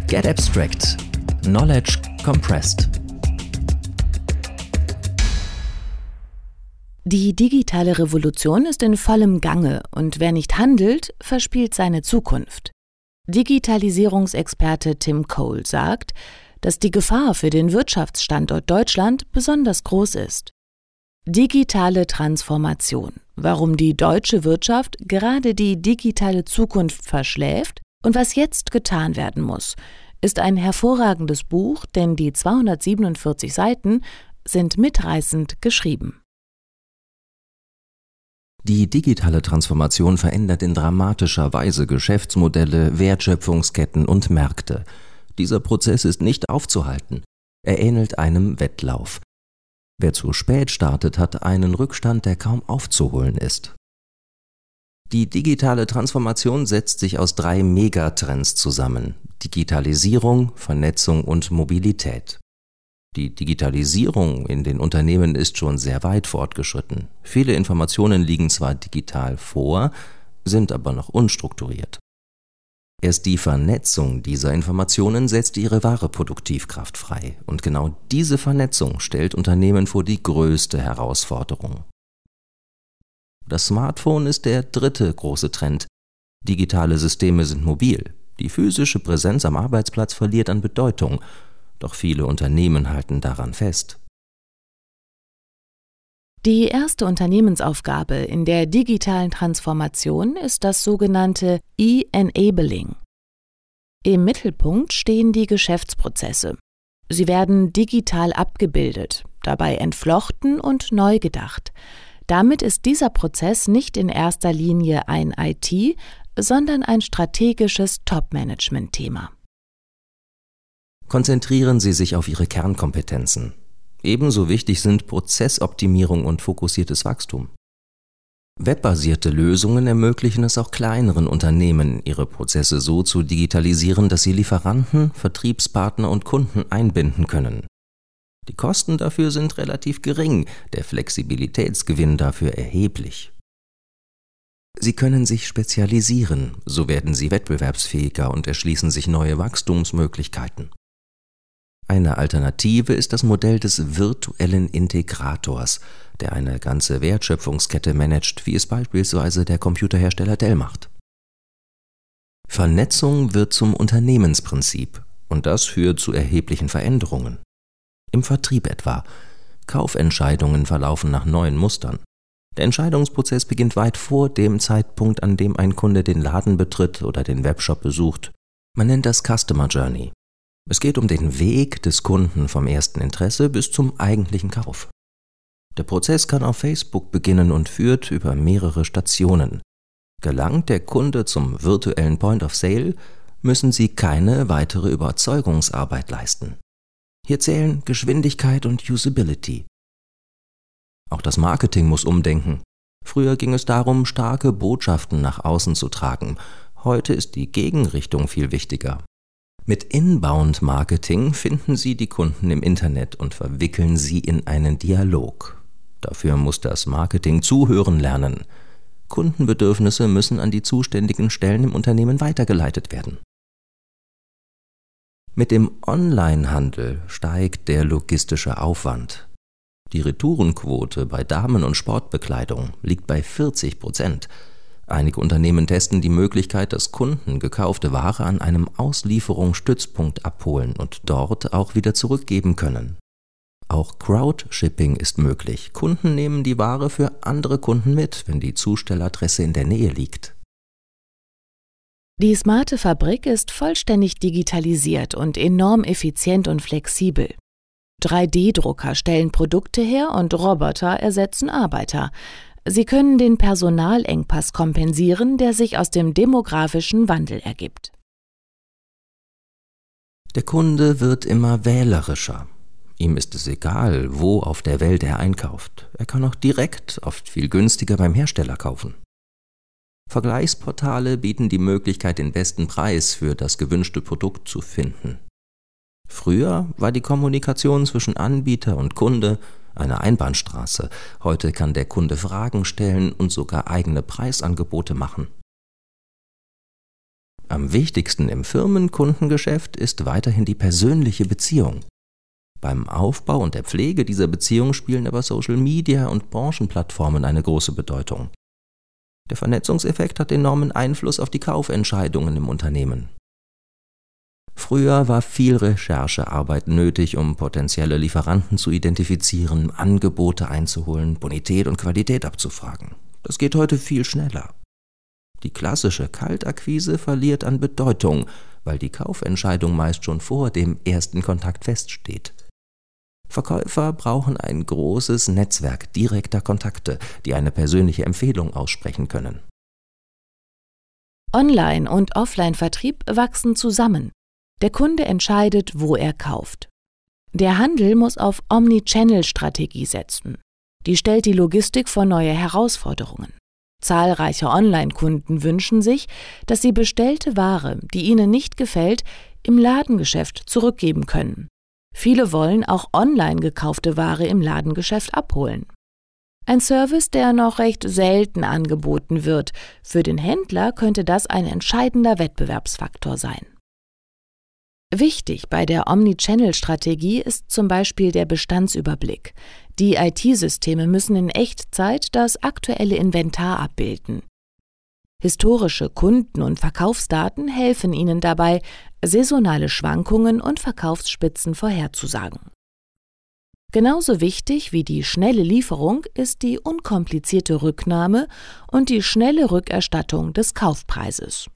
Get Abstract. Knowledge compressed. Die digitale Revolution ist in vollem Gange und wer nicht handelt, verspielt seine Zukunft. Digitalisierungsexperte Tim Cole sagt, dass die Gefahr für den Wirtschaftsstandort Deutschland besonders groß ist. Digitale Transformation. Warum die deutsche Wirtschaft gerade die digitale Zukunft verschläft und was jetzt getan werden muss, ist ein hervorragendes Buch, denn die 247 Seiten sind mitreißend geschrieben. Die digitale Transformation verändert in dramatischer Weise Geschäftsmodelle, Wertschöpfungsketten und Märkte. Dieser Prozess ist nicht aufzuhalten. Er ähnelt einem Wettlauf. Wer zu spät startet, hat einen Rückstand, der kaum aufzuholen ist. Die digitale Transformation setzt sich aus 3 Megatrends zusammen: Digitalisierung, Vernetzung und Mobilität. Die Digitalisierung in den Unternehmen ist schon sehr weit fortgeschritten. Viele Informationen liegen zwar digital vor, sind aber noch unstrukturiert. Erst die Vernetzung dieser Informationen setzt ihre wahre Produktivkraft frei. Und genau diese Vernetzung stellt Unternehmen vor die größte Herausforderung. Das Smartphone ist der 3. große Trend. Digitale Systeme sind mobil. Die physische Präsenz am Arbeitsplatz verliert an Bedeutung. Doch viele Unternehmen halten daran fest. Die erste Unternehmensaufgabe in der digitalen Transformation ist das sogenannte E-Enabling. Im Mittelpunkt stehen die Geschäftsprozesse. Sie werden digital abgebildet, dabei entflochten und neu gedacht. Damit ist dieser Prozess nicht in erster Linie ein IT, sondern ein strategisches Top-Management-Thema. Konzentrieren Sie sich auf Ihre Kernkompetenzen. Ebenso wichtig sind Prozessoptimierung und fokussiertes Wachstum. Webbasierte Lösungen ermöglichen es auch kleineren Unternehmen, ihre Prozesse so zu digitalisieren, dass sie Lieferanten, Vertriebspartner und Kunden einbinden können. Die Kosten dafür sind relativ gering, der Flexibilitätsgewinn dafür erheblich. Sie können sich spezialisieren, so werden Sie wettbewerbsfähiger und erschließen sich neue Wachstumsmöglichkeiten. Eine Alternative ist das Modell des virtuellen Integrators, der eine ganze Wertschöpfungskette managt, wie es beispielsweise der Computerhersteller Dell macht. Vernetzung wird zum Unternehmensprinzip und das führt zu erheblichen Veränderungen. Im Vertrieb etwa. Kaufentscheidungen verlaufen nach neuen Mustern. Der Entscheidungsprozess beginnt weit vor dem Zeitpunkt, an dem ein Kunde den Laden betritt oder den Webshop besucht. Man nennt das Customer Journey. Es geht um den Weg des Kunden vom ersten Interesse bis zum eigentlichen Kauf. Der Prozess kann auf Facebook beginnen und führt über mehrere Stationen. Gelangt der Kunde zum virtuellen Point of Sale, müssen Sie keine weitere Überzeugungsarbeit leisten. Hier zählen Geschwindigkeit und Usability. Auch das Marketing muss umdenken. Früher ging es darum, starke Botschaften nach außen zu tragen. Heute ist die Gegenrichtung viel wichtiger. Mit Inbound-Marketing finden Sie die Kunden im Internet und verwickeln sie in einen Dialog. Dafür muss das Marketing zuhören lernen. Kundenbedürfnisse müssen an die zuständigen Stellen im Unternehmen weitergeleitet werden. Mit dem Onlinehandel steigt der logistische Aufwand. Die Retourenquote bei Damen- und Sportbekleidung liegt bei 40%. Einige Unternehmen testen die Möglichkeit, dass Kunden gekaufte Ware an einem Auslieferungsstützpunkt abholen und dort auch wieder zurückgeben können. Auch Crowdshipping ist möglich. Kunden nehmen die Ware für andere Kunden mit, wenn die Zustelladresse in der Nähe liegt. Die smarte Fabrik ist vollständig digitalisiert und enorm effizient und flexibel. 3D-Drucker stellen Produkte her und Roboter ersetzen Arbeiter. Sie können den Personalengpass kompensieren, der sich aus dem demografischen Wandel ergibt. Der Kunde wird immer wählerischer. Ihm ist es egal, wo auf der Welt er einkauft. Er kann auch direkt, oft viel günstiger beim Hersteller kaufen. Vergleichsportale bieten die Möglichkeit, den besten Preis für das gewünschte Produkt zu finden. Früher war die Kommunikation zwischen Anbieter und Kunde eine Einbahnstraße. Heute kann der Kunde Fragen stellen und sogar eigene Preisangebote machen. Am wichtigsten im Firmenkundengeschäft ist weiterhin die persönliche Beziehung. Beim Aufbau und der Pflege dieser Beziehung spielen aber Social Media und Branchenplattformen eine große Bedeutung. Der Vernetzungseffekt hat enormen Einfluss auf die Kaufentscheidungen im Unternehmen. Früher war viel Recherchearbeit nötig, um potenzielle Lieferanten zu identifizieren, Angebote einzuholen, Bonität und Qualität abzufragen. Das geht heute viel schneller. Die klassische Kaltakquise verliert an Bedeutung, weil die Kaufentscheidung meist schon vor dem ersten Kontakt feststeht. Verkäufer brauchen ein großes Netzwerk direkter Kontakte, die eine persönliche Empfehlung aussprechen können. Online- und Offline-Vertrieb wachsen zusammen. Der Kunde entscheidet, wo er kauft. Der Handel muss auf Omnichannel-Strategie setzen. Die stellt die Logistik vor neue Herausforderungen. Zahlreiche Online-Kunden wünschen sich, dass sie bestellte Ware, die ihnen nicht gefällt, im Ladengeschäft zurückgeben können. Viele wollen auch online gekaufte Ware im Ladengeschäft abholen. Ein Service, der noch recht selten angeboten wird. Für den Händler könnte das ein entscheidender Wettbewerbsfaktor sein. Wichtig bei der Omnichannel-Strategie ist zum Beispiel der Bestandsüberblick. Die IT-Systeme müssen in Echtzeit das aktuelle Inventar abbilden. Historische Kunden- und Verkaufsdaten helfen Ihnen dabei, saisonale Schwankungen und Verkaufsspitzen vorherzusagen. Genauso wichtig wie die schnelle Lieferung ist die unkomplizierte Rücknahme und die schnelle Rückerstattung des Kaufpreises.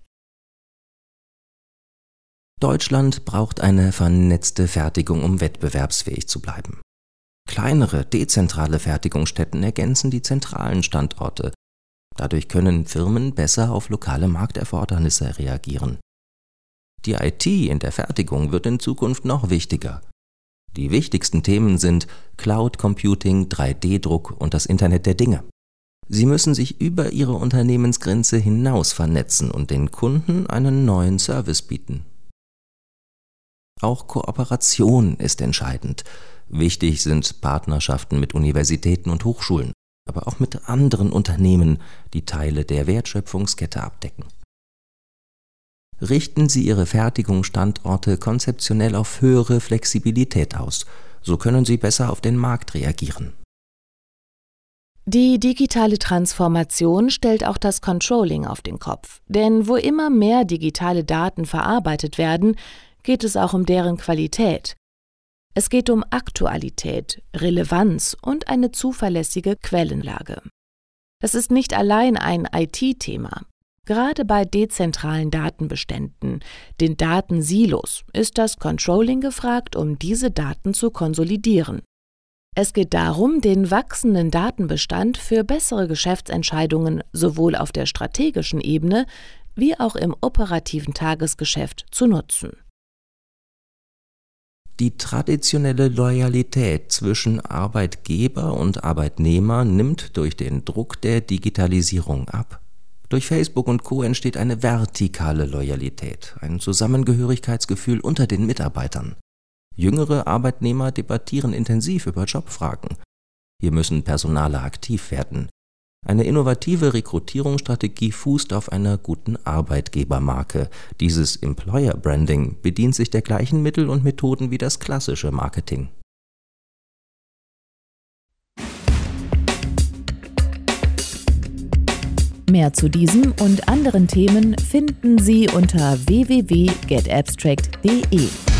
Deutschland braucht eine vernetzte Fertigung, um wettbewerbsfähig zu bleiben. Kleinere, dezentrale Fertigungsstätten ergänzen die zentralen Standorte. Dadurch können Firmen besser auf lokale Markterfordernisse reagieren. Die IT in der Fertigung wird in Zukunft noch wichtiger. Die wichtigsten Themen sind Cloud Computing, 3D-Druck und das Internet der Dinge. Sie müssen sich über ihre Unternehmensgrenze hinaus vernetzen und den Kunden einen neuen Service bieten. Auch Kooperation ist entscheidend. Wichtig sind Partnerschaften mit Universitäten und Hochschulen, aber auch mit anderen Unternehmen, die Teile der Wertschöpfungskette abdecken. Richten Sie Ihre Fertigungsstandorte konzeptionell auf höhere Flexibilität aus, so können Sie besser auf den Markt reagieren. Die digitale Transformation stellt auch das Controlling auf den Kopf, denn wo immer mehr digitale Daten verarbeitet werden, geht es auch um deren Qualität. Es geht um Aktualität, Relevanz und eine zuverlässige Quellenlage. Das ist nicht allein ein IT-Thema. Gerade bei dezentralen Datenbeständen, den Datensilos, ist das Controlling gefragt, um diese Daten zu konsolidieren. Es geht darum, den wachsenden Datenbestand für bessere Geschäftsentscheidungen sowohl auf der strategischen Ebene wie auch im operativen Tagesgeschäft zu nutzen. Die traditionelle Loyalität zwischen Arbeitgeber und Arbeitnehmer nimmt durch den Druck der Digitalisierung ab. Durch Facebook und Co. entsteht eine vertikale Loyalität, ein Zusammengehörigkeitsgefühl unter den Mitarbeitern. Jüngere Arbeitnehmer debattieren intensiv über Jobfragen. Hier müssen Personale aktiv werden. Eine innovative Rekrutierungsstrategie fußt auf einer guten Arbeitgebermarke. Dieses Employer Branding bedient sich der gleichen Mittel und Methoden wie das klassische Marketing. Mehr zu diesem und anderen Themen finden Sie unter www.getabstract.de.